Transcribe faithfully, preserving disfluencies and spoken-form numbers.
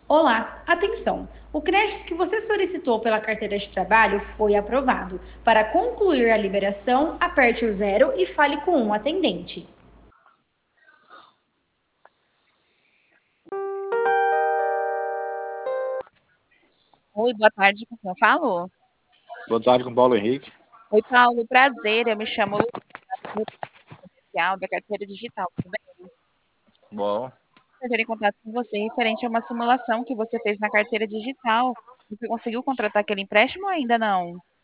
Olá, atenção! O crédito que você solicitou pela carteira de trabalho foi aprovado. Para concluir a liberação, aperte o zero e fale com um atendente. Oi, boa tarde, com quem eu falo? Boa tarde, com Paulo Henrique. Oi, Paulo, prazer, eu me chamo Lu, comercial da carteira digital, tudo bem? Bom, Prazer em contato com você referente a uma simulação que você fez na carteira digital. Você conseguiu contratar aquele empréstimo ou ainda não?